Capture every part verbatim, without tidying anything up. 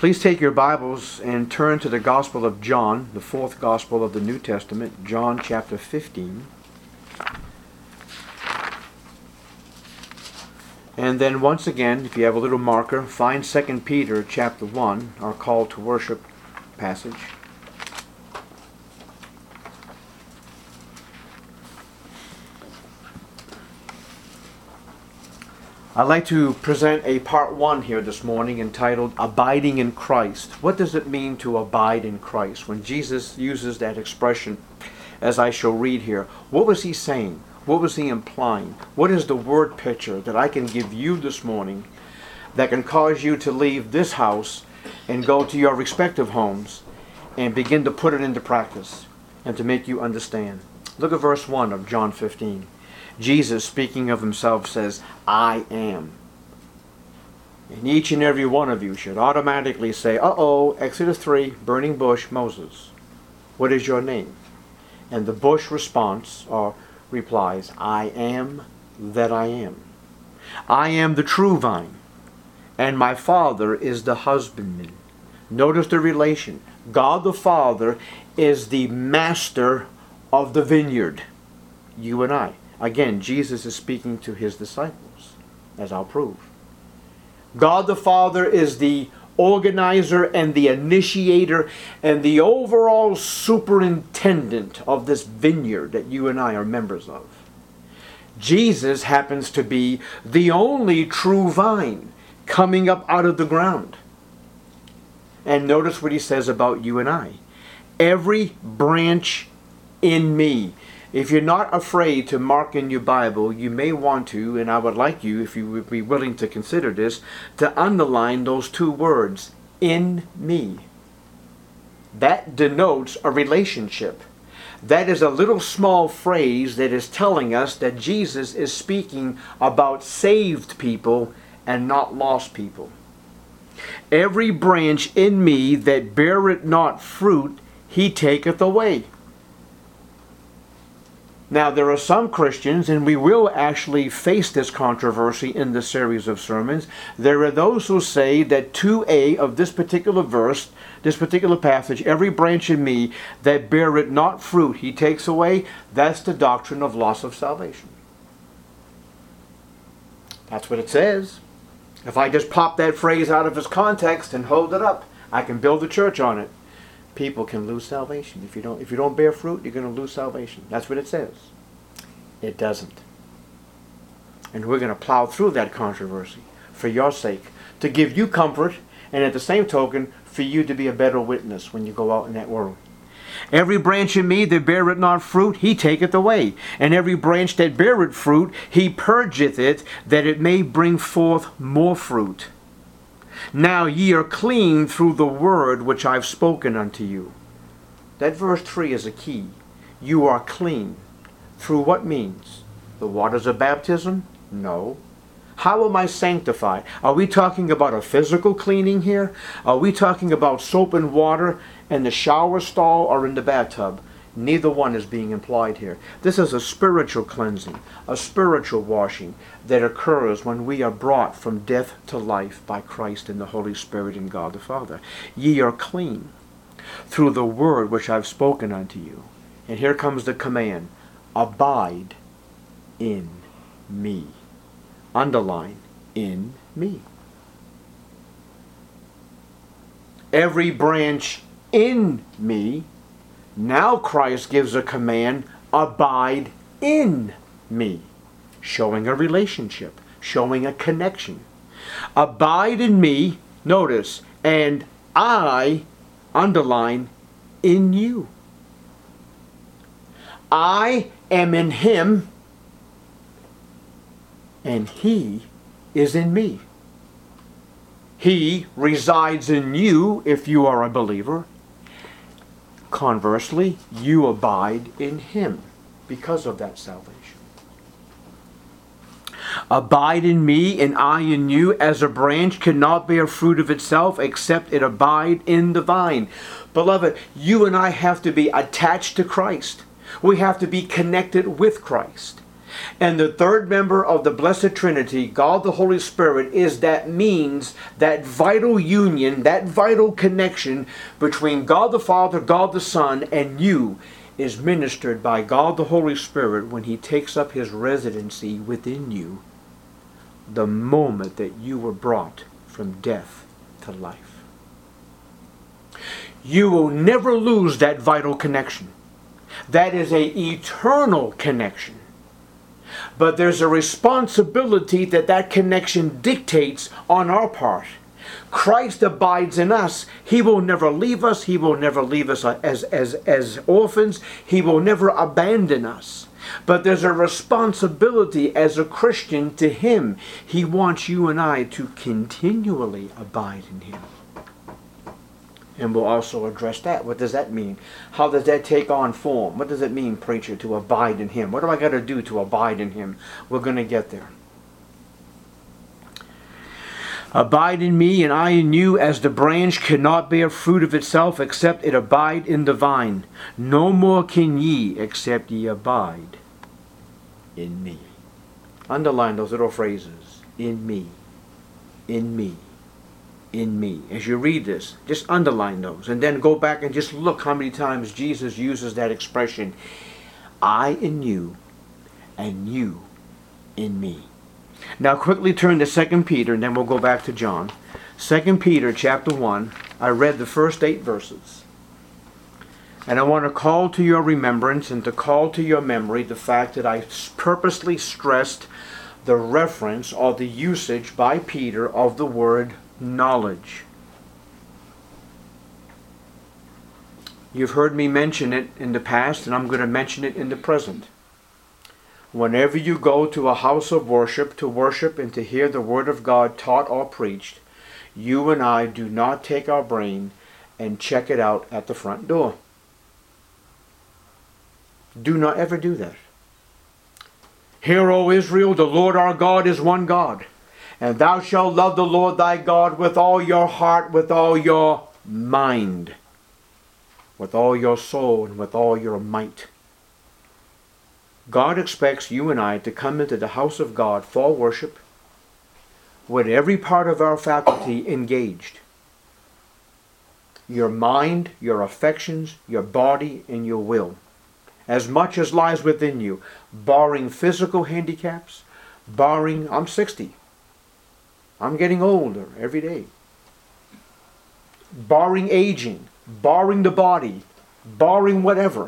Please take your Bibles and turn to the Gospel of John, the fourth Gospel of the New Testament, John chapter fifteen. And then once again, if you have a little marker, find Second Peter chapter one, our call to worship passage. I'd like to present a part one here this morning entitled Abiding in Christ. What does it mean to abide in Christ? When Jesus uses that expression, as I shall read here, what was he saying? What was he implying? What is the word picture that I can give you this morning that can cause you to leave this house and go to your respective homes and begin to put it into practice and to make you understand? Look at verse one of John fifteen. Jesus, speaking of himself, says, I am. And each and every one of you should automatically say, uh-oh, Exodus three, burning bush, Moses, what is your name? And the bush response or replies, I am that I am. I am the true vine, and my Father is the husbandman. Notice the relation. God the Father is the master of the vineyard. You and I. Again, Jesus is speaking to his disciples, as I'll prove. God the Father is the organizer and the initiator and the overall superintendent of this vineyard that you and I are members of. Jesus happens to be the only true vine coming up out of the ground. And notice what he says about you and I. Every branch in me. If you're not afraid to mark in your Bible, you may want to, and I would like you, if you would be willing to consider this, to underline those two words, in me. That denotes a relationship. That is a little small phrase that is telling us that Jesus is speaking about saved people and not lost people. Every branch in me that beareth not fruit, he taketh away. Now, there are some Christians, and we will actually face this controversy in this series of sermons. There are those who say that two A of this particular verse, this particular passage, every branch in me that beareth not fruit, he takes away. That's the doctrine of loss of salvation. That's what it says. If I just pop that phrase out of its context and hold it up, I can build a church on it. People can lose salvation. If you don't if you don't bear fruit, you're going to lose salvation. That's what it says. It doesn't. And we're going to plow through that controversy for your sake, to give you comfort, and at the same token, for you to be a better witness when you go out in that world. Every branch in me that beareth not fruit, he taketh away. And every branch that beareth fruit, he purgeth it, that it may bring forth more fruit. Now ye are clean through the word which I've spoken unto you. That verse three is a key. You are clean. Through what means? The waters of baptism? No. How am I sanctified? Are we talking about a physical cleaning here? Are we talking about soap and water in the shower stall or in the bathtub? Neither one is being implied here. This is a spiritual cleansing, a spiritual washing that occurs when we are brought from death to life by Christ and the Holy Spirit and God the Father. Ye are clean through the word which I've spoken unto you. And here comes the command, abide in me. Underline, in me. Every branch in me. Now Christ gives a command, abide in me, showing a relationship, showing a connection. Abide in me, notice, and I, underline, in you. I am in him, and he is in me. He resides in you if you are a believer. Conversely, you abide in him because of that salvation. Abide in me and I in you, as a branch cannot bear fruit of itself except it abide in the vine. Beloved, you and I have to be attached to Christ. We have to be connected with Christ. And the third member of the Blessed Trinity, God the Holy Spirit, is that means, that vital union, that vital connection between God the Father, God the Son, and you is ministered by God the Holy Spirit when He takes up His residency within you the moment that you were brought from death to life. You will never lose that vital connection. That is an eternal connection. But there's a responsibility that that connection dictates on our part. Christ abides in us. He will never leave us. He will never leave us as, as, as orphans. He will never abandon us. But there's a responsibility as a Christian to Him. He wants you and I to continually abide in Him. And we'll also address that. What does that mean? How does that take on form? What does it mean, preacher, to abide in Him? What do I got to do to abide in Him? We're going to get there. Abide in me and I in you, as the branch cannot bear fruit of itself except it abide in the vine. No more can ye except ye abide in me. Underline those little phrases. In me. In me. In me. As you read this, just underline those. And then go back and just look how many times Jesus uses that expression. I in you and you in me. Now quickly turn to Second Peter and then we'll go back to John. Second Peter chapter one. I read the first eight verses. And I want to call to your remembrance and to call to your memory the fact that I purposely stressed the reference or the usage by Peter of the word knowledge. You've heard me mention it in the past, and I'm going to mention it in the present. Whenever you go to a house of worship to worship and to hear the Word of God taught or preached, you and I do not take our brain and check it out at the front door. Do not ever do that. Hear, O Israel, the Lord our God is one God. And thou shalt love the Lord thy God with all your heart, with all your mind, with all your soul, and with all your might. God expects you and I to come into the house of God for worship with every part of our faculty engaged. Your mind, your affections, your body, and your will. As much as lies within you, barring physical handicaps, barring, I'm sixty. I'm getting older every day. Barring aging, barring the body, barring whatever.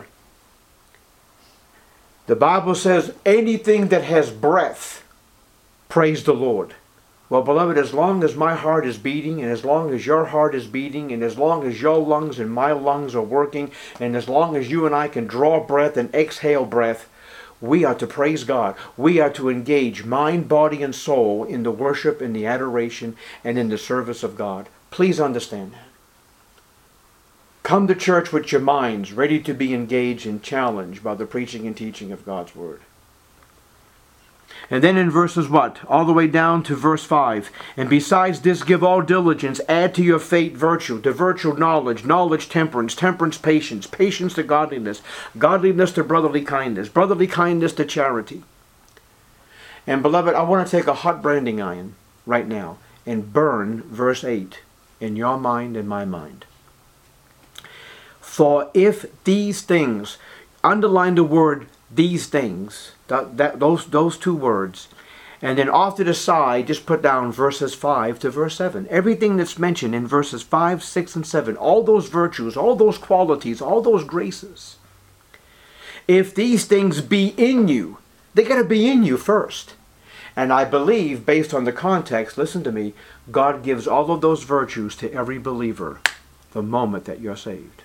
The Bible says anything that has breath, praise the Lord. Well, beloved, as long as my heart is beating, and as long as your heart is beating, and as long as your lungs and my lungs are working, and as long as you and I can draw breath and exhale breath, we are to praise God. We are to engage mind, body, and soul in the worship, in the adoration, and in the service of God. Please understand that. Come to church with your minds ready to be engaged and challenged by the preaching and teaching of God's Word. And then in verses what? All the way down to verse five. And besides this, give all diligence, add to your faith virtue, to virtue knowledge, knowledge temperance, temperance patience, patience to godliness, godliness to brotherly kindness, brotherly kindness to charity. And beloved, I want to take a hot branding iron right now and burn verse eight in your mind and my mind. For if these things, underline the word these things, that, that those those two words, and then off to the side just put down verses five to verse seven. Everything that's mentioned in verses five, six, and seven, all those virtues, all those qualities, all those graces, if these things be in you, they got to be in you first. And I believe, based on the context, listen to me, God gives all of those virtues to every believer the moment that you're saved.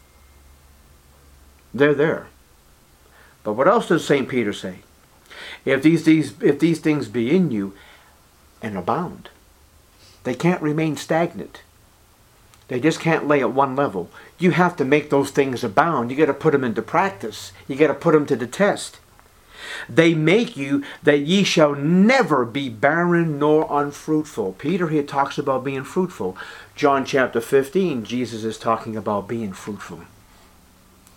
They're there. But what else does Saint Peter say? If these, these, if these things be in you and abound, they can't remain stagnant. They just can't lay at one level. You have to make those things abound. You got to put them into practice. You got to put them to the test. They make you that ye shall never be barren nor unfruitful. Peter here talks about being fruitful. John chapter fifteen, Jesus is talking about being fruitful.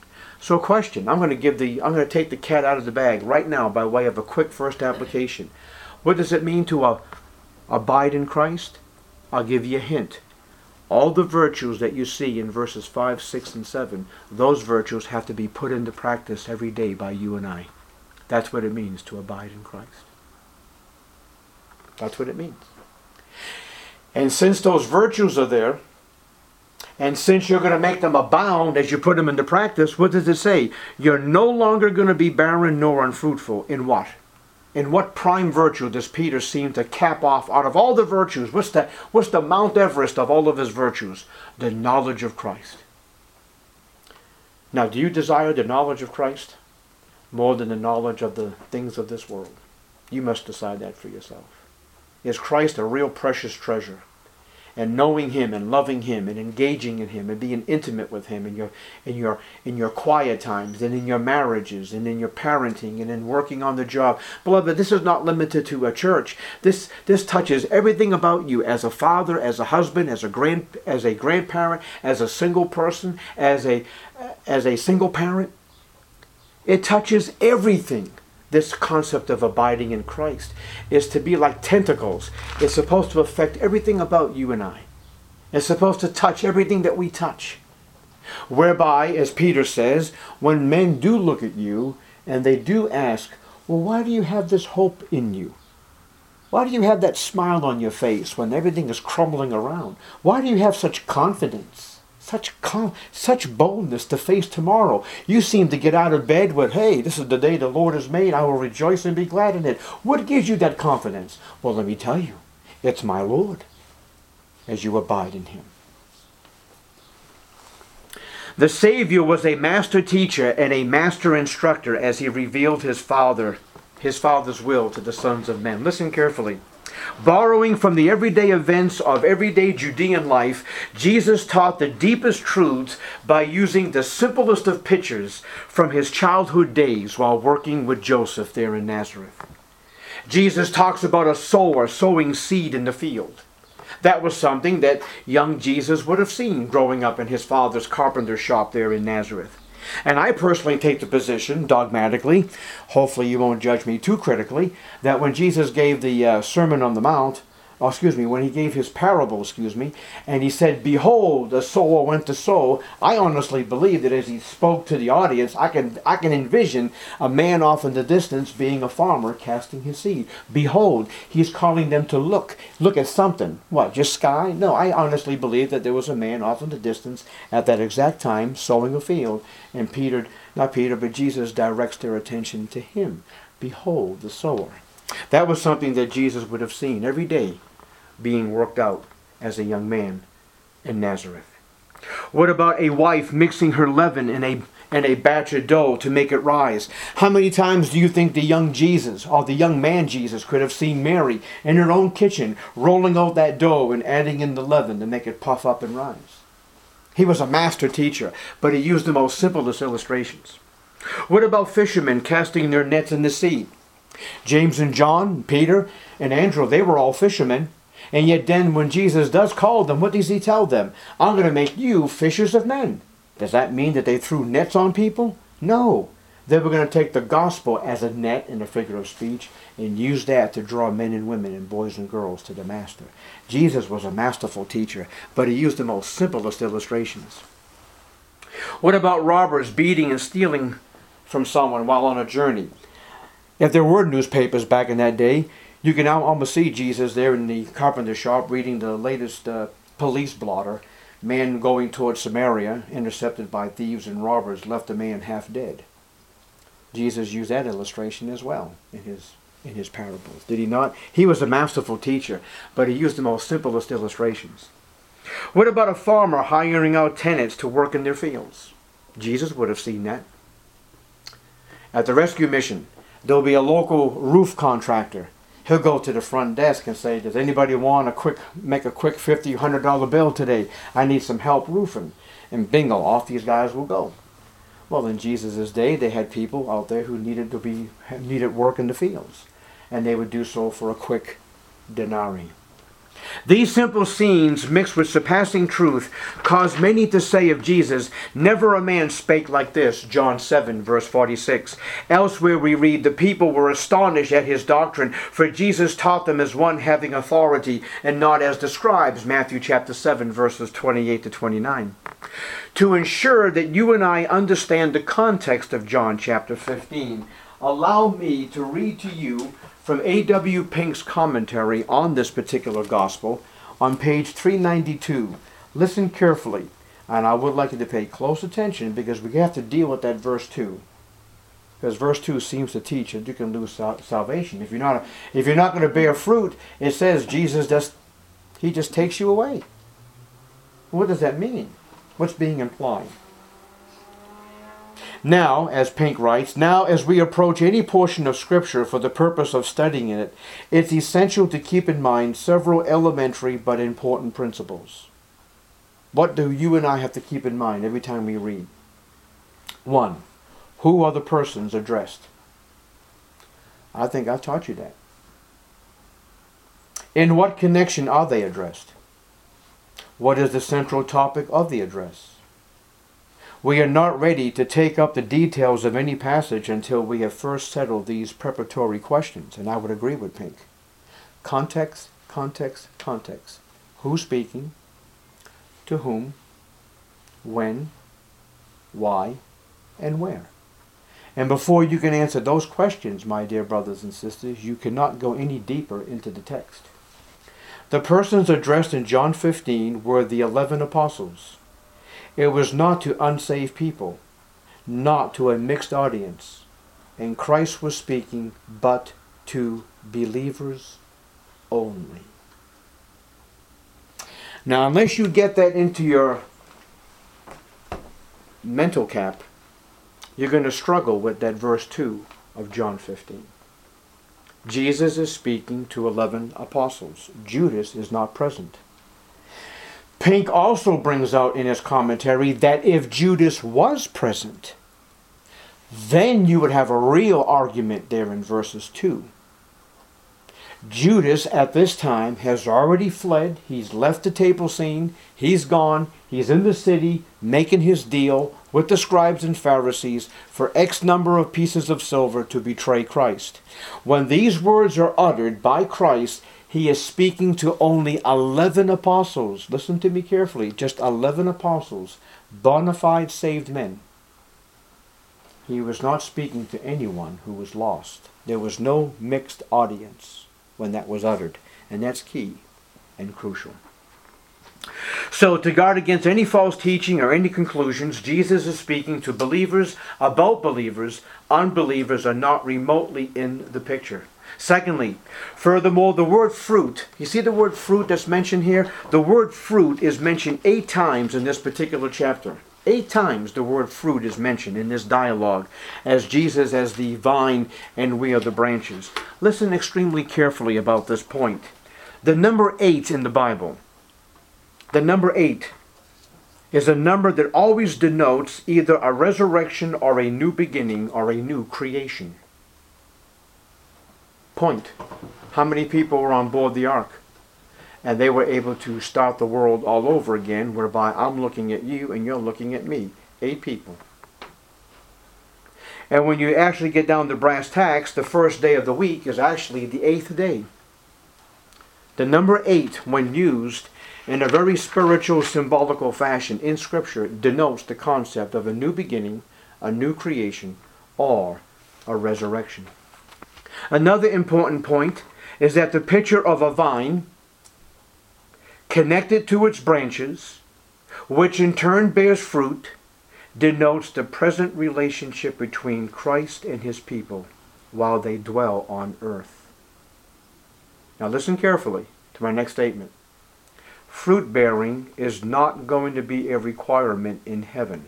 So question, I'm going to give the, I'm going to take the cat out of the bag right now by way of a quick first application. What does it mean to uh, abide in Christ? I'll give you a hint. All the virtues that you see in verses five, six, and seven, those virtues have to be put into practice every day by you and I. That's what it means to abide in Christ. That's what it means. And since those virtues are there, and since you're going to make them abound as you put them into practice, what does it say? You're no longer going to be barren nor unfruitful. In what? In what prime virtue does Peter seem to cap off out of all the virtues? What's the, what's the Mount Everest of all of his virtues? The knowledge of Christ. Now, do you desire the knowledge of Christ more than the knowledge of the things of this world? You must decide that for yourself. Is Christ a real precious treasure? And knowing Him and loving Him and engaging in Him and being intimate with Him in your in your in your quiet times and in your marriages and in your parenting and in working on the job. Beloved, this is not limited to a church. This this touches everything about you as a father, as a husband, as a grand as a grandparent, as a single person, as a as a single parent. It touches everything. This concept of abiding in Christ is to be like tentacles. It's supposed to affect everything about you and I. It's supposed to touch everything that we touch. Whereby, as Peter says, when men do look at you and they do ask, well, why do you have this hope in you? Why do you have that smile on your face when everything is crumbling around? Why do you have such confidence? Such calm, such boldness to face tomorrow. You seem to get out of bed with, hey, this is the day the Lord has made. I will rejoice and be glad in it. What gives you that confidence? Well, let me tell you, it's my Lord as you abide in Him. The Savior was a master teacher and a master instructor as He revealed His Father, His Father's will to the sons of men. Listen carefully. Borrowing from the everyday events of everyday Judean life, Jesus taught the deepest truths by using the simplest of pictures from His childhood days while working with Joseph there in Nazareth. Jesus talks about a sower sowing seed in the field. That was something that young Jesus would have seen growing up in his father's carpenter shop there in Nazareth. And I personally take the position, dogmatically, hopefully you won't judge me too critically, that when Jesus gave the uh, Sermon on the Mount, oh, excuse me, when He gave His parable, excuse me, and He said, behold, the sower went to sow, I honestly believe that as He spoke to the audience, I can, I can envision a man off in the distance being a farmer casting his seed. Behold, He's calling them to look. Look at something. What, just sky? No, I honestly believe that there was a man off in the distance at that exact time sowing a field. And Peter, not Peter, but Jesus directs their attention to Him. Behold, the sower. That was something that Jesus would have seen every day being worked out as a young man in Nazareth. What about a wife mixing her leaven in a, in a batch of dough to make it rise? How many times do you think the young Jesus, or the young man Jesus, could have seen Mary in her own kitchen rolling out that dough and adding in the leaven to make it puff up and rise? He was a master teacher, but He used the most simplest illustrations. What about fishermen casting their nets in the sea? James and John, Peter and Andrew, they were all fishermen. And yet then when Jesus does call them, what does He tell them? I'm going to make you fishers of men. Does that mean that they threw nets on people? No. They were going to take the gospel as a net, in a figure of speech, and use that to draw men and women and boys and girls to the Master. Jesus was a masterful teacher, but He used the most simplest illustrations. What about robbers beating and stealing from someone while on a journey? If there were newspapers back in that day, you can now almost see Jesus there in the carpenter shop reading the latest uh, police blotter. Man going towards Samaria, intercepted by thieves and robbers, left a man half dead. Jesus used that illustration as well in his in his parables, did He not? He was a masterful teacher, but He used the most simplest illustrations. What about a farmer hiring out tenants to work in their fields? Jesus would have seen that. At the rescue mission, there'll be a local roof contractor. He'll go to the front desk and say, does anybody want a quick, make a quick fifty, one hundred dollar bill today? I need some help roofing. And bingo, off these guys will go. Well, in Jesus' day, they had people out there who needed to be needed work in the fields. And they would do so for a quick denarii. These simple scenes, mixed with surpassing truth, cause many to say of Jesus, "Never a man spake like this," John seven, verse forty-six. Elsewhere we read, "The people were astonished at his doctrine, for Jesus taught them as one having authority, and not as the scribes," Matthew chapter seven, verses twenty-eight to twenty-nine. To ensure that you and I understand the context of John chapter fifteen, allow me to read to you from A W Pink's commentary on this particular gospel on page three ninety-two. Listen carefully, and I would like you to pay close attention because we have to deal with that verse two. Because verse two seems to teach that you can lose sal- salvation. If you're not, if you're not going to bear fruit, it says Jesus just, he just takes you away. What does that mean? What's being implied? Now, as Pink writes, now as we approach any portion of Scripture for the purpose of studying it, it's essential to keep in mind several elementary but important principles. What do you and I have to keep in mind every time we read? One, who are the persons addressed? I think I've taught you that. In what connection are they addressed? What is the central topic of the address? We are not ready to take up the details of any passage until we have first settled these preparatory questions, and I would agree with Pink. Context, context, context. Who's speaking? To whom? When? Why? And where? And before you can answer those questions, my dear brothers and sisters, you cannot go any deeper into the text. The persons addressed in John fifteen were the eleven apostles. It was not to unsaved people, not to a mixed audience. And Christ was speaking but to believers only. Now, unless you get that into your mental cap, you're going to struggle with that verse two of John fifteen. Jesus is speaking to eleven apostles. Judas is not present. Pink also brings out in his commentary that if Judas was present, then you would have a real argument there in verses two. Judas at this time has already fled. He's left the table scene. He's gone. He's in the city making his deal with the scribes and Pharisees for X number of pieces of silver to betray Christ. When these words are uttered by Christ, he is speaking to only eleven apostles. Listen to me carefully. Just eleven apostles, bona fide saved men. He was not speaking to anyone who was lost. There was no mixed audience when that was uttered. And that's key and crucial. So, to guard against any false teaching or any conclusions, Jesus is speaking to believers about believers. Unbelievers are not remotely in the picture. Secondly, furthermore, the word fruit, you see the word fruit that's mentioned here? The word fruit is mentioned eight times in this particular chapter. Eight times the word fruit is mentioned in this dialogue, as Jesus as the vine and we are the branches. Listen extremely carefully about this point. The number eight in the Bible, the number eight is a number that always denotes either a resurrection or a new beginning or a new creation. Point. How many people were on board the ark? And they were able to start the world all over again, whereby I'm looking at you and you're looking at me. Eight people. And when you actually get down to brass tacks, the first day of the week is actually the eighth day. The number eight, when used in a very spiritual, symbolical fashion in Scripture, denotes the concept of a new beginning, a new creation, or a resurrection. Another important point is that the picture of a vine connected to its branches, which in turn bears fruit, denotes the present relationship between Christ and his people while they dwell on earth. Now listen carefully to my next statement. Fruit bearing is not going to be a requirement in heaven.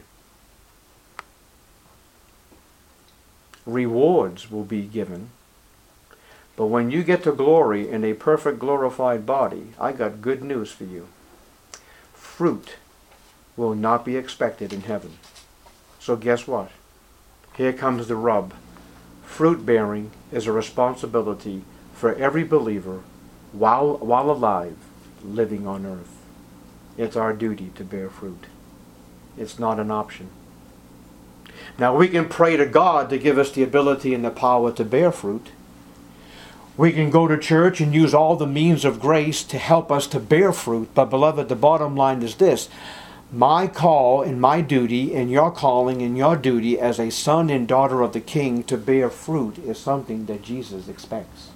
Rewards will be given. But when you get to glory in a perfect glorified body, I got good news for you. Fruit will not be expected in heaven. So guess what? Here comes the rub. Fruit bearing is a responsibility for every believer while, while alive living on earth. It's our duty to bear fruit. It's not an option. Now we can pray to God to give us the ability and the power to bear fruit. We can go to church and use all the means of grace to help us to bear fruit. But beloved, the bottom line is this. My call and my duty and your calling and your duty as a son and daughter of the King to bear fruit is something that Jesus expects.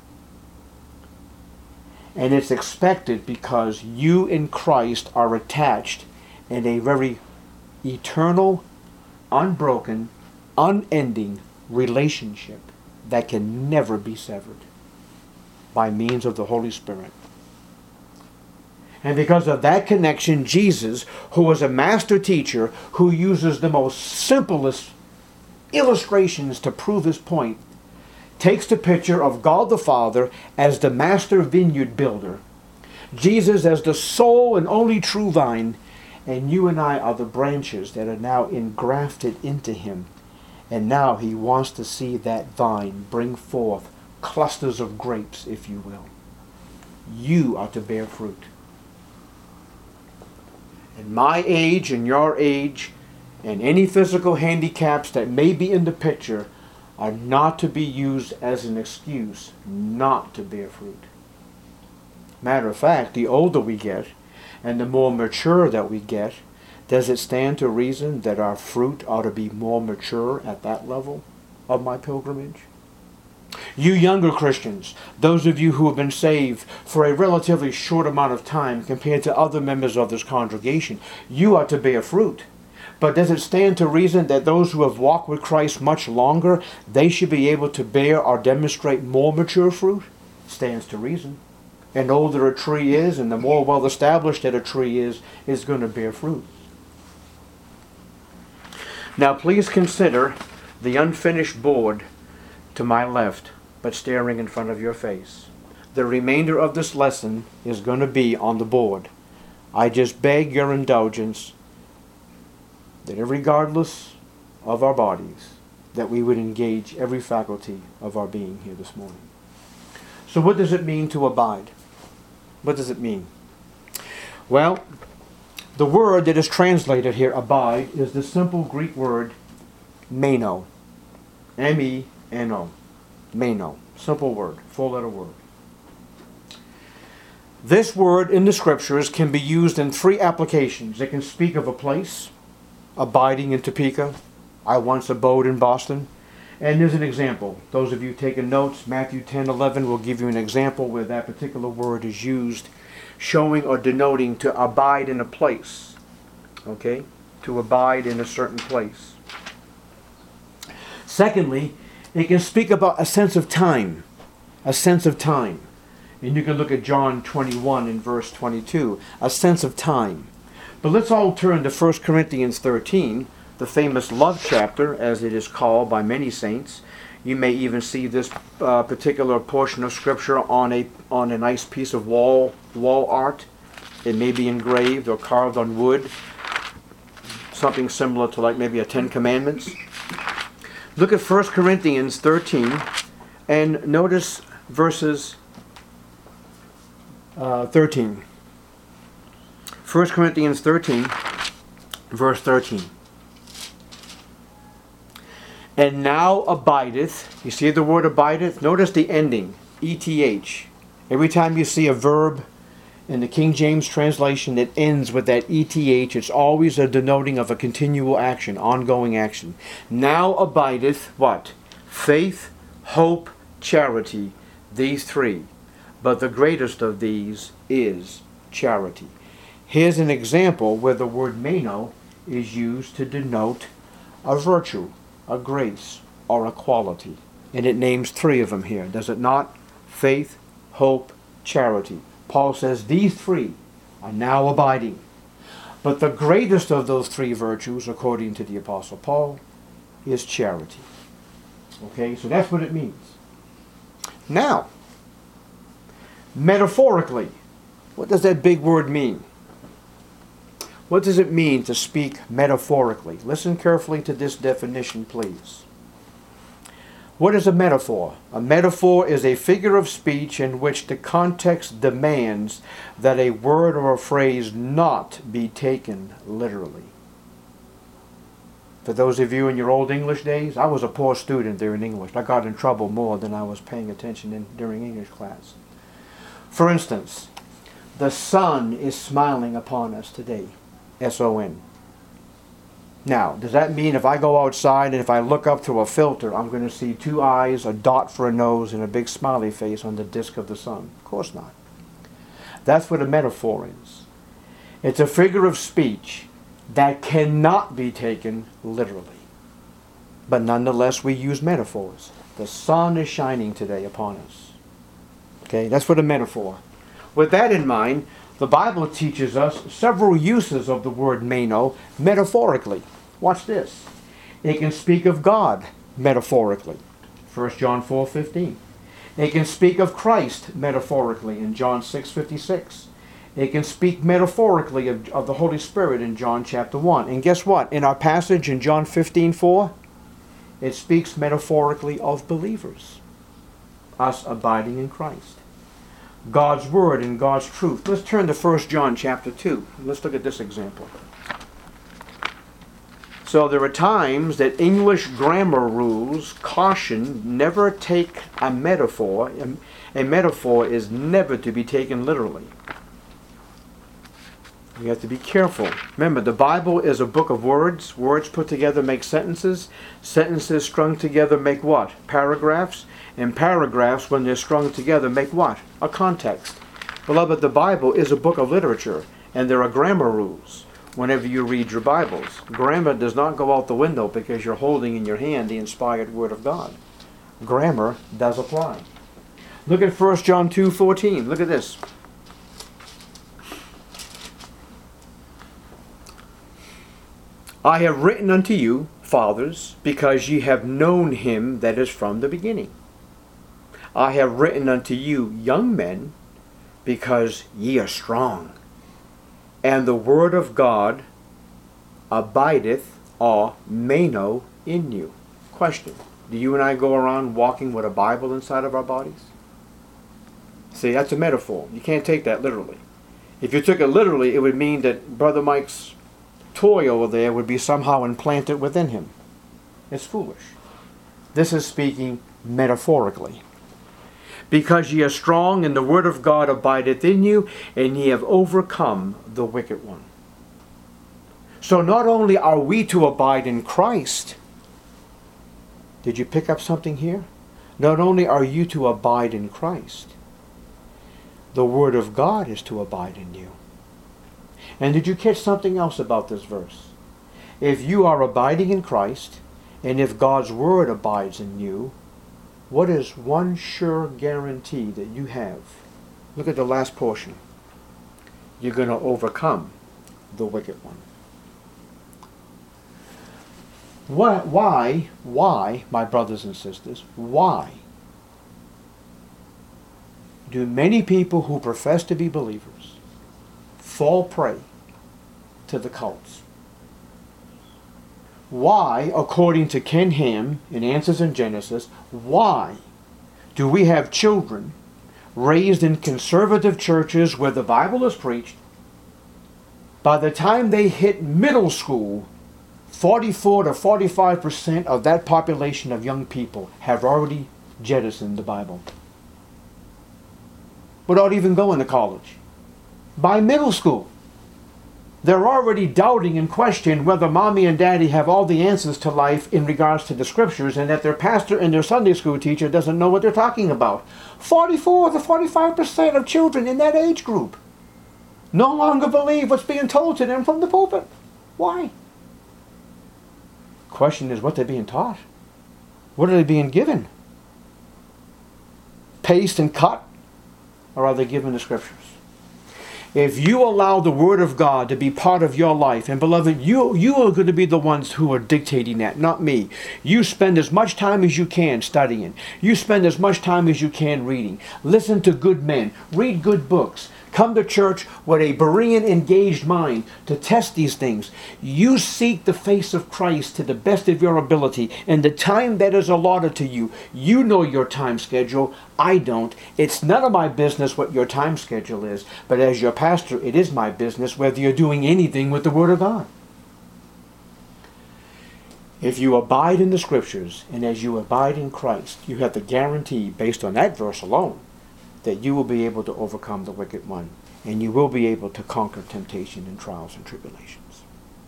And it's expected because you in Christ are attached in a very eternal, unbroken, unending relationship that can never be severed by means of the Holy Spirit. And because of that connection, Jesus, who was a master teacher, who uses the most simplest illustrations to prove his point, takes the picture of God the Father as the master vineyard builder, Jesus as the sole and only true vine, and you and I are the branches that are now engrafted into him. And now he wants to see that vine bring forth clusters of grapes, if you will. You are to bear fruit. And my age and your age and any physical handicaps that may be in the picture are not to be used as an excuse not to bear fruit. Matter of fact, the older we get and the more mature that we get, does it stand to reason that our fruit ought to be more mature at that level of my pilgrimage? You younger Christians, those of you who have been saved for a relatively short amount of time compared to other members of this congregation, you are to bear fruit. But does it stand to reason that those who have walked with Christ much longer, they should be able to bear or demonstrate more mature fruit? Stands to reason. And the older a tree is, and the more well established that a tree is, is going to bear fruit. Now please consider the unfinished board to my left, but staring in front of your face. The remainder of this lesson is going to be on the board. I just beg your indulgence that regardless of our bodies, that we would engage every faculty of our being here this morning. So what does it mean to abide? What does it mean? Well, the word that is translated here, abide, is the simple Greek word meno. M E N O. Meno. Simple word. Four-letter word. This word in the Scriptures can be used in three applications. It can speak of a place, abiding in Topeka. I once abode in Boston. And there's an example. Those of you taking notes, Matthew ten eleven will give you an example where that particular word is used, showing or denoting to abide in a place. Okay? To abide in a certain place. Secondly, it can speak about a sense of time. A sense of time. And you can look at John twenty-one in verse twenty-two. A sense of time. But let's all turn to First Corinthians thirteen, the famous love chapter, as it is called by many saints. You may even see this uh, particular portion of Scripture on a on a nice piece of wall wall art. It may be engraved or carved on wood. Something similar to like maybe a Ten Commandments. Look at First Corinthians thirteen and notice verses uh, thirteen. First Corinthians thirteen, verse thirteen. And now abideth, you see the word abideth? Notice the ending, E T H. Every time you see a verb in the King James translation that ends with that E T H, it's always a denoting of a continual action, ongoing action. Now abideth what? Faith, hope, charity, these three. But the greatest of these is charity. Here's an example where the word meno is used to denote a virtue, a grace, or a quality. And it names three of them here, does it not? Faith, hope, charity. Paul says these three are now abiding. But the greatest of those three virtues, according to the Apostle Paul, is charity. Okay, so that's what it means. Now, metaphorically, what does that big word mean? What does it mean to speak metaphorically? Listen carefully to this definition, please. What is a metaphor? A metaphor is a figure of speech in which the context demands that a word or a phrase not be taken literally. For those of you in your old English days, I was a poor student there in English. I got in trouble more than I was paying attention in, during English class. For instance, the sun is smiling upon us today. S O N. Now, does that mean if I go outside and if I look up through a filter, I'm going to see two eyes, a dot for a nose, and a big smiley face on the disk of the sun? Of course not. That's what a metaphor is. It's a figure of speech that cannot be taken literally. But nonetheless, we use metaphors. The sun is shining today upon us. Okay, that's what a metaphor. With that in mind, the Bible teaches us several uses of the word meno metaphorically. Watch this. It can speak of God metaphorically. First John four fifteen. It can speak of Christ metaphorically in John six fifty-six. It can speak metaphorically of, of the Holy Spirit in John chapter one. And guess what? In our passage in John fifteen four, it speaks metaphorically of believers. Us abiding in Christ. God's Word and God's truth. Let's turn to First John chapter two. Let's look at this example. So there are times that English grammar rules caution never take a metaphor. A metaphor is never to be taken literally. You have to be careful. Remember, the Bible is a book of words. Words put together make sentences. Sentences strung together make what? Paragraphs. And paragraphs, when they're strung together, make what? A context. Beloved, the Bible is a book of literature, and there are grammar rules whenever you read your Bibles. Grammar does not go out the window because you're holding in your hand the inspired Word of God. Grammar does apply. Look at First John two fourteen. Look at this. I have written unto you, fathers, because ye have known him that is from the beginning. I have written unto you, young men, because ye are strong, and the word of God abideth, or meno, in you. Question. Do you and I go around walking with a Bible inside of our bodies? See, that's a metaphor. You can't take that literally. If you took it literally, it would mean that Brother Mike's toy over there would be somehow implanted within him. It's foolish. This is speaking metaphorically. Because ye are strong, and the word of God abideth in you, and ye have overcome the wicked one. So not only are we to abide in Christ, did you pick up something here? Not only are you to abide in Christ, the word of God is to abide in you. And did you catch something else about this verse? If you are abiding in Christ, and if God's word abides in you, what is one sure guarantee that you have? Look at the last portion. You're going to overcome the wicked one. Why, why, why, my brothers and sisters, why do many people who profess to be believers fall prey to the cults? Why, according to Ken Ham in Answers in Genesis, why do we have children raised in conservative churches where the Bible is preached? By the time they hit middle school, forty-four to forty-five percent of that population of young people have already jettisoned the Bible without even going to college. By middle school, they're already doubting and questioning whether mommy and daddy have all the answers to life in regards to the scriptures, and that their pastor and their Sunday school teacher doesn't know what they're talking about. forty-four to forty-five percent of children in that age group no longer believe what's being told to them from the pulpit. Why? Question is what they're being taught. What are they being given? Paste and cut? Or are they given the scriptures? If you allow the Word of God to be part of your life, and beloved, you, you are going to be the ones who are dictating that, not me. You spend as much time as you can studying. You spend as much time as you can reading. Listen to good men. Read good books. Come to church with a Berean engaged mind to test these things. You seek the face of Christ to the best of your ability in the time that is allotted to you. You know your time schedule. I don't. It's none of my business what your time schedule is. But as your pastor, it is my business whether you're doing anything with the Word of God. If you abide in the Scriptures, and as you abide in Christ, you have the guarantee, based on that verse alone, that you will be able to overcome the wicked one, and you will be able to conquer temptation and trials and tribulations.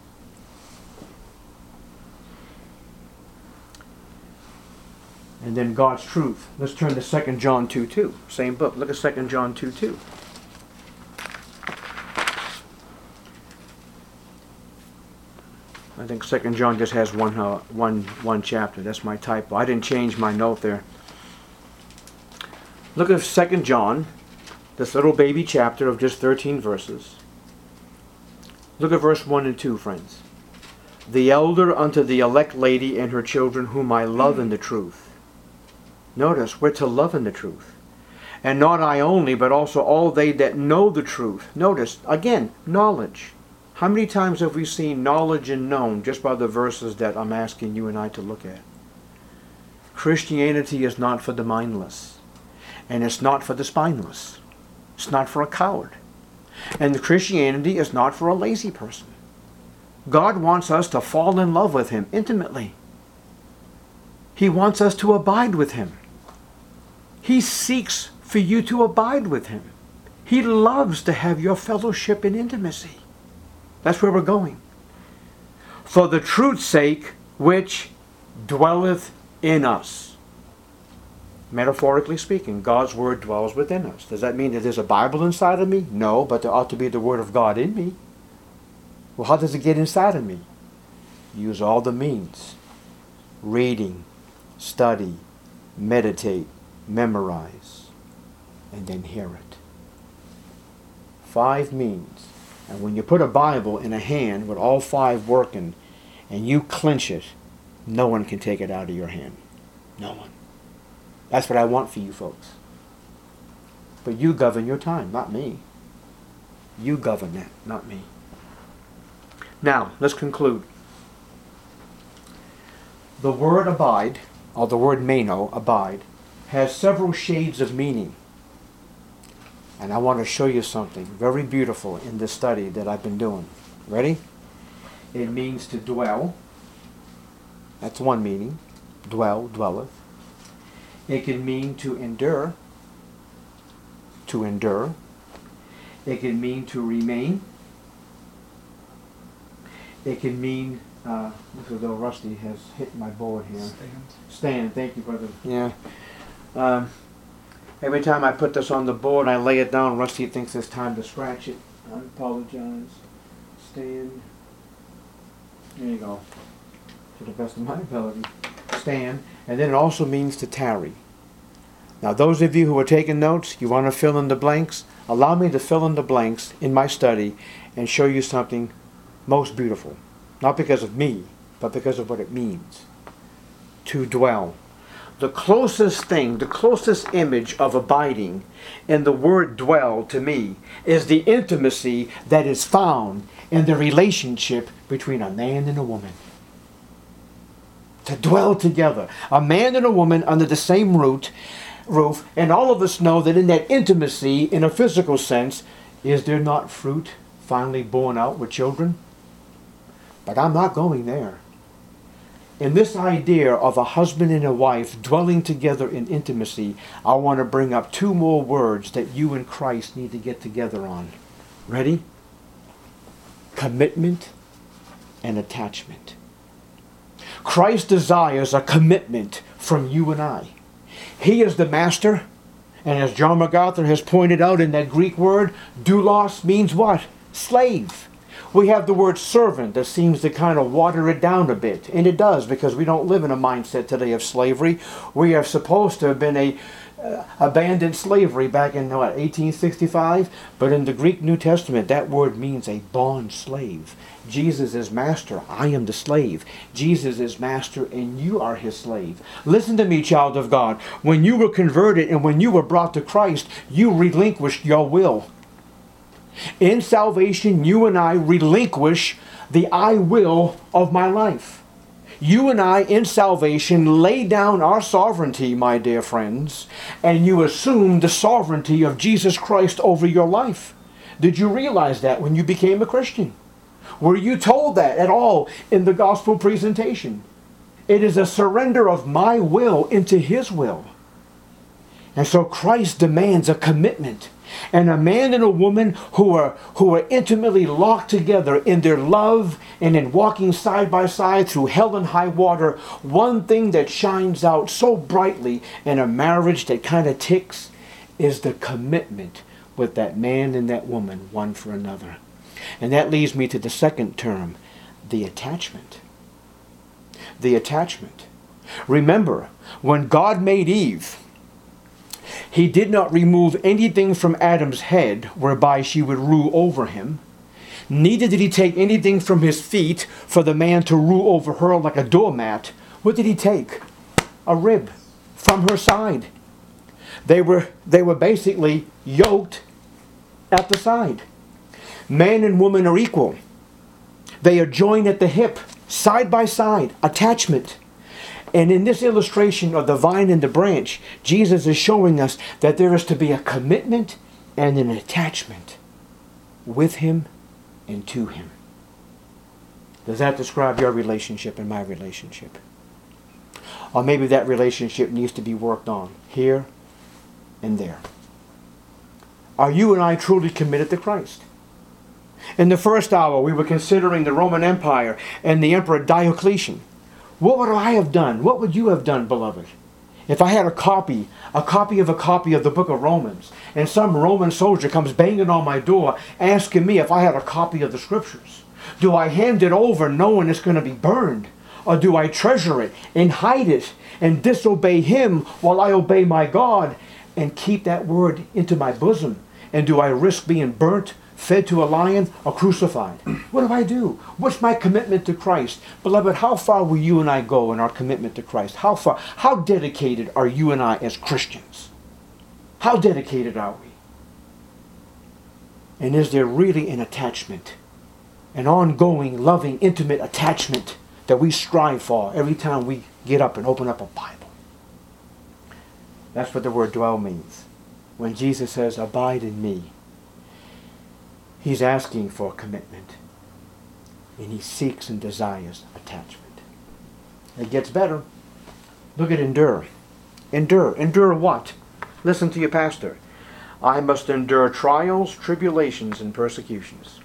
And then God's truth. Let's turn to Second John two two. Same book. Look at Second John two two. I think Second John just has one, uh, one, one chapter. That's my typo. I didn't change my note there. Look at Second John, this little baby chapter of just thirteen verses. Look at verse one and two, friends. The elder unto the elect lady and her children whom I love in the truth. Notice, we're to love in the truth. And not I only, but also all they that know the truth. Notice, again, knowledge. How many times have we seen knowledge and known just by the verses that I'm asking you and I to look at? Christianity is not for the mindless. And it's not for the spineless. It's not for a coward. And the Christianity is not for a lazy person. God wants us to fall in love with Him intimately. He wants us to abide with Him. He seeks for you to abide with Him. He loves to have your fellowship and intimacy. That's where we're going. For the truth's sake, which dwelleth in us. Metaphorically speaking, God's Word dwells within us. Does that mean that there's a Bible inside of me? No, but there ought to be the Word of God in me. Well, how does it get inside of me? Use all the means. Reading, study, meditate, memorize, and then hear it. Five means. And when you put a Bible in a hand with all five working, and you clench it, no one can take it out of your hand. No one. That's what I want for you folks. But you govern your time, not me. You govern that, not me. Now, let's conclude. The word abide, or the word meno, abide, has several shades of meaning. And I want to show you something very beautiful in this study that I've been doing. Ready? It means to dwell. That's one meaning. Dwell, dwelleth. It can mean to endure, to endure. It can mean to remain. It can mean, uh, look as though Rusty has hit my board here. Stand. Stand, thank you, brother. Yeah. Um, every time I put this on the board, I lay it down, Rusty thinks it's time to scratch it. I apologize. Stand. There you go. To the best of my ability. Stand. And then it also means to tarry. Now those of you who are taking notes, you want to fill in the blanks, allow me to fill in the blanks in my study and show you something most beautiful. Not because of me, but because of what it means. To dwell. The closest thing, the closest image of abiding in the word dwell to me is the intimacy that is found in the relationship between a man and a woman. To dwell together. A man and a woman under the same root, roof, and all of us know that in that intimacy, in a physical sense, is there not fruit finally born out with children? But I'm not going there. In this idea of a husband and a wife dwelling together in intimacy, I want to bring up two more words that you and Christ need to get together on. Ready? Commitment and attachment. Christ desires a commitment from you and I. He is the master, and as John MacArthur has pointed out in that Greek word, doulos means what? Slave. We have the word servant that seems to kind of water it down a bit, and it does, because we don't live in a mindset today of slavery. We are supposed to have been a uh, abandoned slavery back in what, eighteen sixty-five, but in the Greek New Testament that word means a bond slave. Jesus is master, I am the slave. Jesus is master and you are his slave. Listen to me, child of God. When you were converted and when you were brought to Christ, you relinquished your will. In salvation, you and I relinquish the I will of my life. You and I, in salvation, lay down our sovereignty, my dear friends, and you assume the sovereignty of Jesus Christ over your life. Did you realize that when you became a Christian? Were you told that at all in the gospel presentation? It is a surrender of my will into His will. And so Christ demands a commitment. And a man and a woman who are, who are intimately locked together in their love and in walking side by side through hell and high water, one thing that shines out so brightly in a marriage that kind of ticks is the commitment with that man and that woman, one for another. And that leads me to the second term, the attachment. The attachment. Remember, when God made Eve, He did not remove anything from Adam's head whereby she would rule over him. Neither did He take anything from his feet for the man to rule over her like a doormat. What did He take? A rib from her side. They were, they were basically yoked at the side. Man and woman are equal. They are joined at the hip, side by side, attachment. And in this illustration of the vine and the branch, Jesus is showing us that there is to be a commitment and an attachment with Him and to Him. Does that describe your relationship and my relationship? Or maybe that relationship needs to be worked on here and there. Are you and I truly committed to Christ? In the first hour, we were considering the Roman Empire and the Emperor Diocletian. What would I have done? What would you have done, beloved? If I had a copy, a copy of a copy of the book of Romans, and some Roman soldier comes banging on my door asking me if I had a copy of the Scriptures, do I hand it over knowing it's going to be burned? Or do I treasure it and hide it and disobey Him while I obey my God and keep that word into my bosom? And do I risk being burnt, fed to a lion, or crucified? What do I do? What's my commitment to Christ? Beloved, how far will you and I go in our commitment to Christ? How far? How dedicated are you and I as Christians? How dedicated are we? And is there really an attachment, an ongoing, loving, intimate attachment that we strive for every time we get up and open up a Bible? That's what the word dwell means. When Jesus says, abide in me, He's asking for commitment. And He seeks and desires attachment. It gets better. Look at endure. Endure. Endure what? Listen to your pastor. I must endure trials, tribulations, and persecutions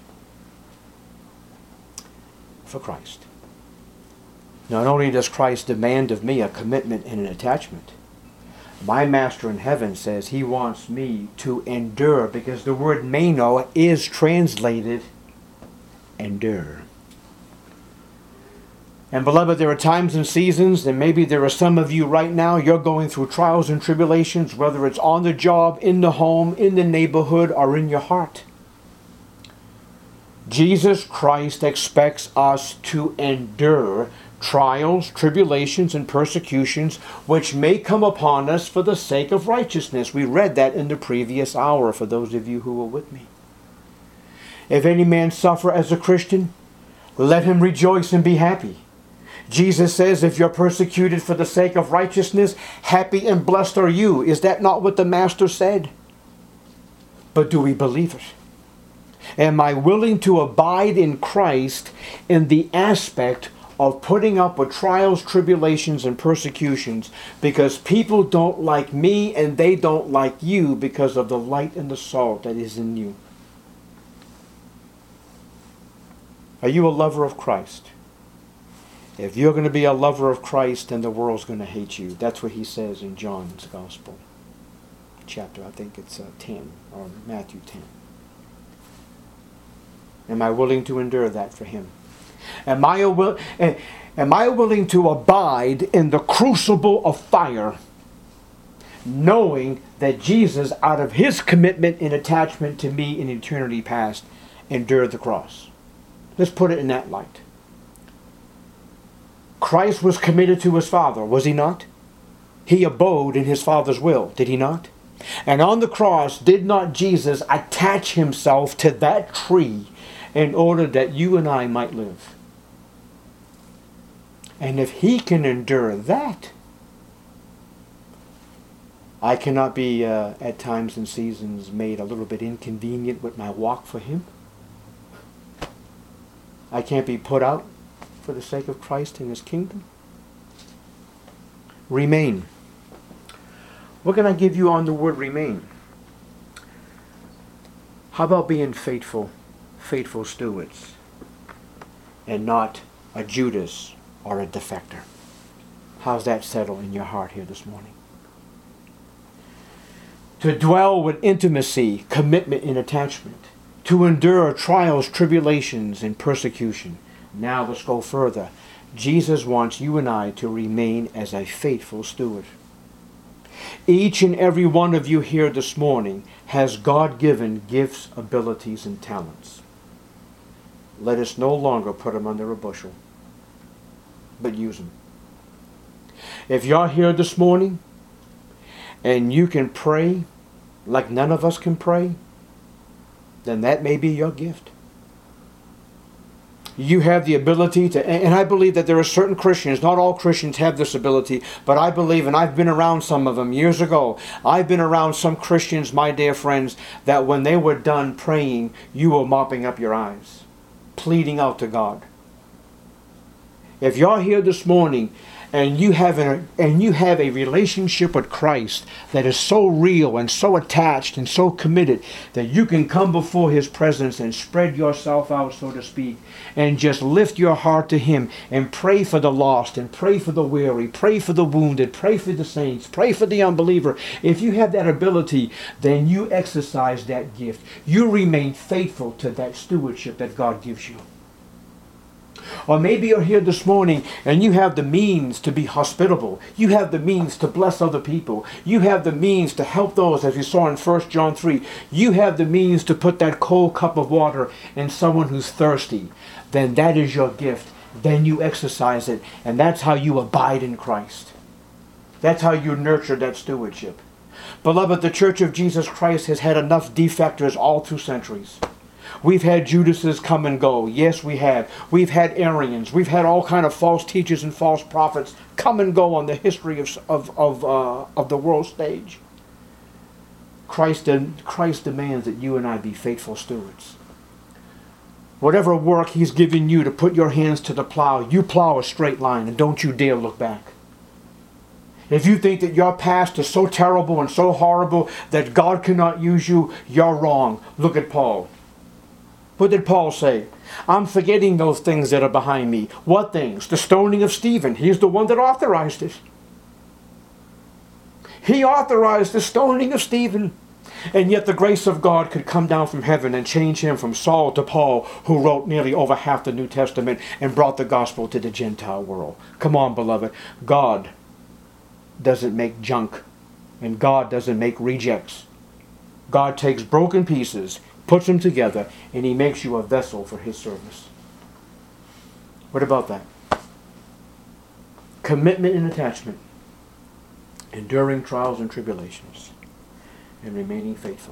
for Christ. Not only does Christ demand of me a commitment and an attachment, my Master in heaven says He wants me to endure, because the word meno is translated endure. And beloved, there are times and seasons, and maybe there are some of you right now, you're going through trials and tribulations, whether it's on the job, in the home, in the neighborhood, or in your heart. Jesus Christ expects us to endure trials, tribulations, and persecutions which may come upon us for the sake of righteousness. We read that in the previous hour for those of you who were with me. If any man suffer as a Christian, let him rejoice and be happy. Jesus says, if you're persecuted for the sake of righteousness, happy and blessed are you. Is that not what the Master said? But do we believe it? Am I willing to abide in Christ in the aspect of putting up with trials, tribulations, and persecutions because people don't like me and they don't like you because of the light and the salt that is in you? Are you a lover of Christ? If you're going to be a lover of Christ, then the world's going to hate you. That's what He says in John's Gospel. Chapter, I think it's uh, ten, or Matthew ten. Am I willing to endure that for Him? Am I, will, am I willing to abide in the crucible of fire, knowing that Jesus, out of His commitment and attachment to me in eternity past, endured the cross? Let's put it in that light. Christ was committed to His Father, was He not? He abode in His Father's will, did He not? And on the cross, did not Jesus attach himself to that tree in order that you and I might live? And if he can endure that, I cannot be uh, at times and seasons made a little bit inconvenient with my walk for him. I can't be put out for the sake of Christ and his kingdom. Remain. What can I give you on the word remain? How about being faithful, faithful stewards, and not a Judas or a defector? How's that settle in your heart here this morning? To dwell with intimacy, commitment, and attachment. To endure trials, tribulations, and persecution. Now let's go further. Jesus wants you and I to remain as a faithful steward. Each and every one of you here this morning has God-given gifts, abilities, and talents. Let us no longer put them under a bushel, but use them. If you're here this morning and you can pray like none of us can pray, then that may be your gift. You have the ability to, and I believe that there are certain Christians, not all Christians have this ability, but I believe, and I've been around some of them years ago, I've been around some Christians, my dear friends, that when they were done praying, you were mopping up your eyes, pleading out to God. If you're here this morning and you have a, and you have a relationship with Christ that is so real and so attached and so committed that you can come before his presence and spread yourself out, so to speak, and just lift your heart to him and pray for the lost and pray for the weary, pray for the wounded, pray for the saints, pray for the unbeliever. If you have that ability, then you exercise that gift. You remain faithful to that stewardship that God gives you. Or maybe you're here this morning and you have the means to be hospitable. You have the means to bless other people. You have the means to help those, as we saw in First John three. You have the means to put that cold cup of water in someone who's thirsty. Then that is your gift. Then you exercise it. And that's how you abide in Christ. That's how you nurture that stewardship. Beloved, the Church of Jesus Christ has had enough defectors all through centuries. We've had Judases come and go. Yes, we have. We've had Arians. We've had all kind of false teachers and false prophets come and go on the history of of of, uh, of the world stage. Christ de- Christ demands that you and I be faithful stewards. Whatever work he's given you to put your hands to the plow, you plow a straight line and don't you dare look back. If you think that your past is so terrible and so horrible that God cannot use you, you're wrong. Look at Paul. What did Paul say? I'm forgetting those things that are behind me. What things? The stoning of Stephen. He's the one that authorized it. He authorized the stoning of Stephen. And yet the grace of God could come down from heaven and change him from Saul to Paul, who wrote nearly over half the New Testament and brought the gospel to the Gentile world. Come on, beloved. God doesn't make junk. And God doesn't make rejects. God takes broken pieces, puts them together, and he makes you a vessel for his service. What about that? Commitment and attachment, enduring trials and tribulations, and remaining faithful.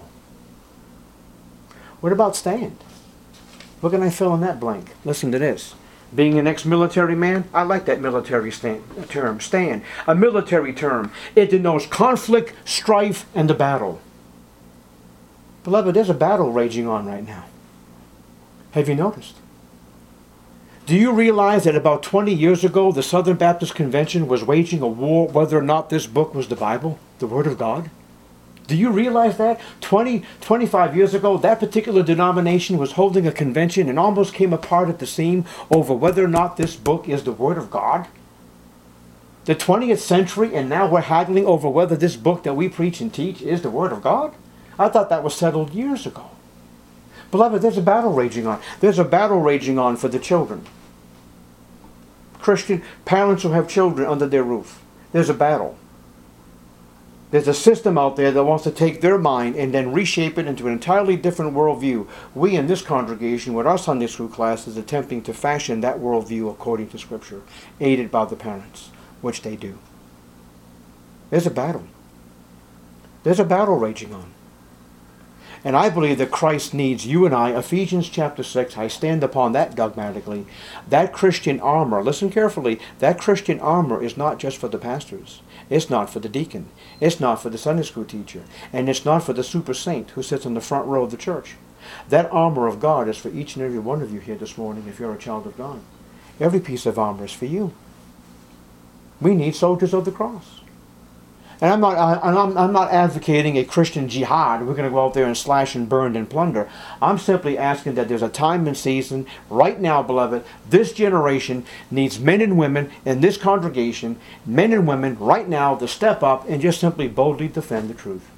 What about stand? What can I fill in that blank? Listen to this. Being an ex-military man, I like that military stand, term, stand. A military term. It denotes conflict, strife, and the battle. Beloved, there's a battle raging on right now. Have you noticed? Do you realize that about twenty years ago, the Southern Baptist Convention was waging a war whether or not this book was the Bible, the Word of God? Do you realize that? twenty, twenty-five years ago, that particular denomination was holding a convention and almost came apart at the seam over whether or not this book is the Word of God? The twentieth century, and now we're haggling over whether this book that we preach and teach is the Word of God? I thought that was settled years ago. Beloved, there's a battle raging on. There's a battle raging on for the children. Christian parents who have children under their roof. There's a battle. There's a system out there that wants to take their mind and then reshape it into an entirely different worldview. We in this congregation, with our Sunday school class, is attempting to fashion that worldview according to Scripture, aided by the parents, which they do. There's a battle. There's a battle raging on. And I believe that Christ needs you and I. Ephesians chapter six, I stand upon that dogmatically. That Christian armor, listen carefully, that Christian armor is not just for the pastors. It's not for the deacon. It's not for the Sunday school teacher. And it's not for the super saint who sits in the front row of the church. That armor of God is for each and every one of you here this morning if you're a child of God. Every piece of armor is for you. We need soldiers of the cross. And I'm not, I, I'm, I'm not advocating a Christian jihad. We're going to go out there and slash and burn and plunder. I'm simply asking that there's a time and season right now, beloved. This generation needs men and women in this congregation, men and women right now to step up and just simply boldly defend the truth.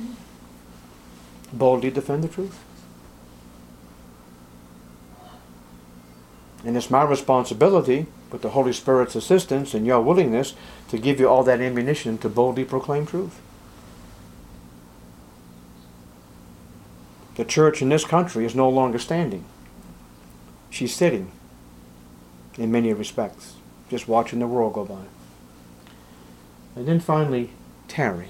Boldly defend the truth. And it's my responsibility, with the Holy Spirit's assistance and your willingness, to give you all that ammunition to boldly proclaim truth. The church in this country is no longer standing. She's sitting, in many respects, just watching the world go by. And then finally, tarry.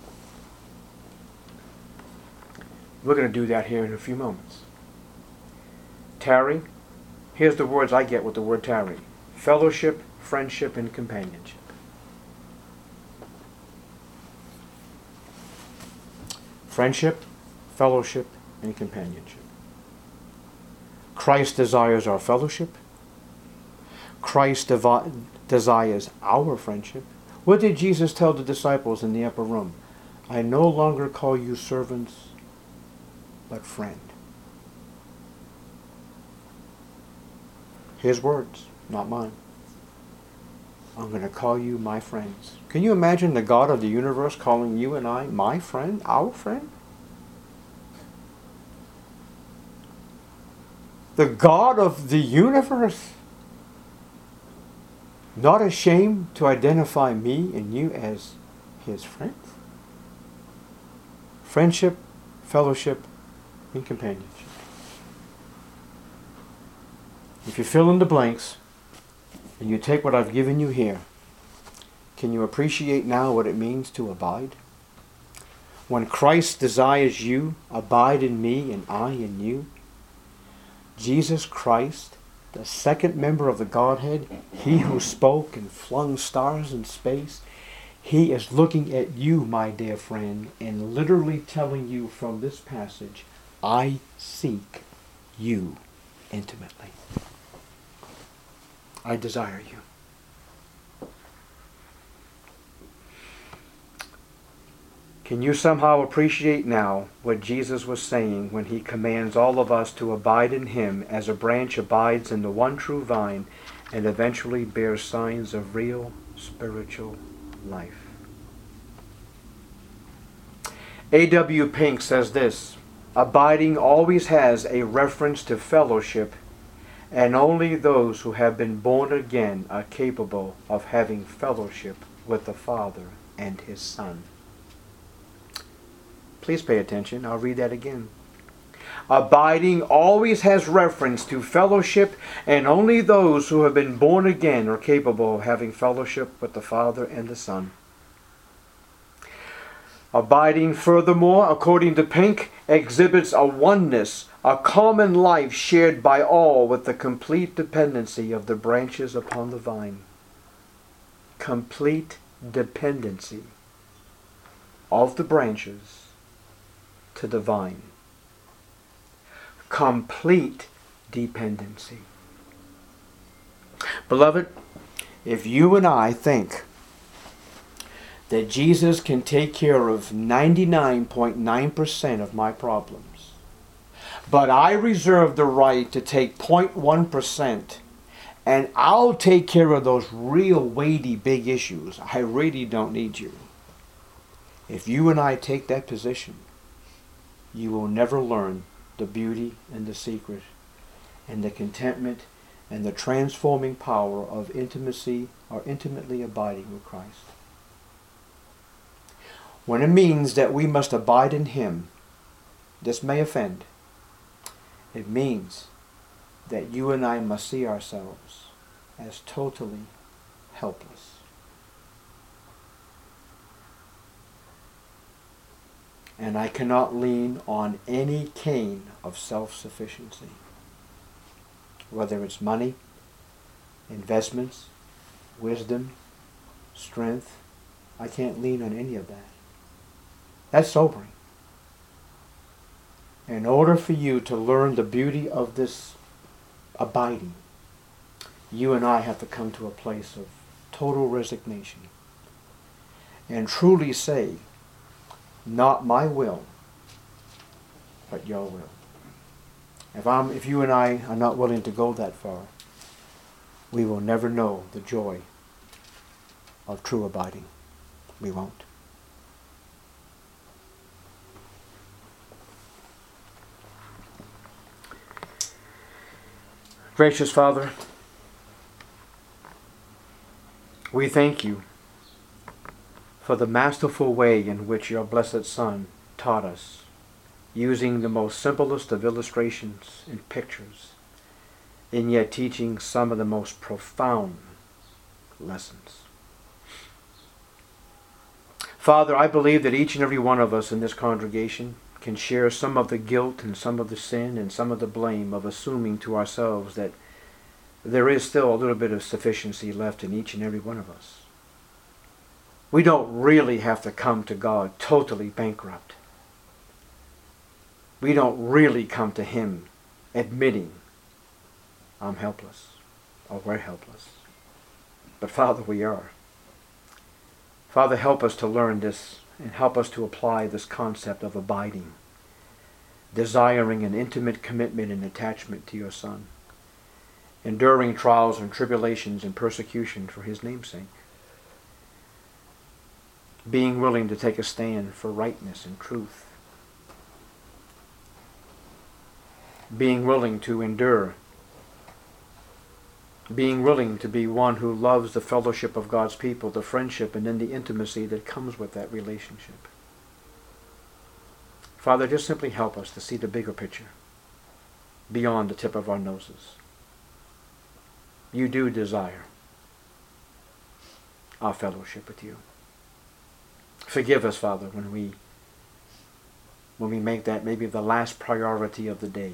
We're going to do that here in a few moments. Tarry. Here's the words I get with the word tarry. Fellowship, friendship, and companionship. Friendship, fellowship, and companionship. Christ desires our fellowship. Christ devi- desires our friendship. What did Jesus tell the disciples in the upper room? I no longer call you servants, but friend. His words, not mine. I'm going to call you my friends. Can you imagine the God of the universe calling you and I my friend, our friend? The God of the universe, not ashamed to identify me and you as his friends? Friendship, fellowship, and companionship. If you fill in the blanks, and you take what I've given you here, can you appreciate now what it means to abide? When Christ desires you, abide in me and I in you. Jesus Christ, the second member of the Godhead, he who spoke and flung stars in space, he is looking at you, my dear friend, and literally telling you from this passage, I seek you intimately. I desire you. Can you somehow appreciate now what Jesus was saying when he commands all of us to abide in him as a branch abides in the one true vine and eventually bears signs of real spiritual life? A W Pink says this, abiding always has a reference to fellowship, and only those who have been born again are capable of having fellowship with the Father and his Son. Please pay attention. I'll read that again. Abiding always has reference to fellowship, and only those who have been born again are capable of having fellowship with the Father and the Son. Abiding, furthermore, according to Pink, exhibits a oneness, a common life shared by all with the complete dependency of the branches upon the vine. Complete dependency of the branches to the vine. Complete dependency. Beloved, if you and I think that Jesus can take care of ninety-nine point nine percent of my problems, but I reserve the right to take zero point one percent, and I'll take care of those real weighty big issues, I really don't need you. If you and I take that position, you will never learn the beauty and the secret and the contentment and the transforming power of intimacy or intimately abiding with Christ. When it means that we must abide in him, this may offend. It means that you and I must see ourselves as totally helpless. And I cannot lean on any cane of self-sufficiency. Whether it's money, investments, wisdom, strength, I can't lean on any of that. That's sobering. In order for you to learn the beauty of this abiding, you and I have to come to a place of total resignation and truly say, not my will, but your will. If I'm, if you and I are not willing to go that far, we will never know the joy of true abiding. We won't. Gracious Father, we thank you for the masterful way in which your blessed Son taught us, using the most simplest of illustrations and pictures, and yet teaching some of the most profound lessons. Father, I believe that each and every one of us in this congregation can share some of the guilt and some of the sin and some of the blame of assuming to ourselves that there is still a little bit of sufficiency left in each and every one of us. We don't really have to come to God totally bankrupt. We don't really come to Him admitting, I'm helpless, or we're helpless. But Father, we are. Father, help us to learn this and help us to apply this concept of abiding, desiring an intimate commitment and attachment to your Son, enduring trials and tribulations and persecution for His name's sake, being willing to take a stand for rightness and truth, being willing to endure, being willing to be one who loves the fellowship of God's people, the friendship and then the intimacy that comes with that relationship. Father, just simply help us to see the bigger picture beyond the tip of our noses. You do desire our fellowship with you. Forgive us, Father, when we when we make that maybe the last priority of the day.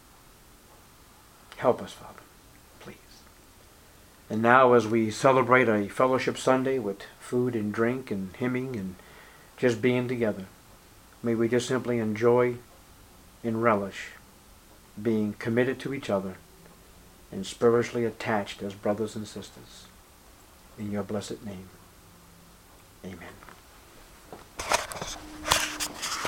Help us, Father, please. And now as we celebrate a fellowship Sunday with food and drink and hymning and just being together, may we just simply enjoy and relish being committed to each other and spiritually attached as brothers and sisters. In your blessed name, amen.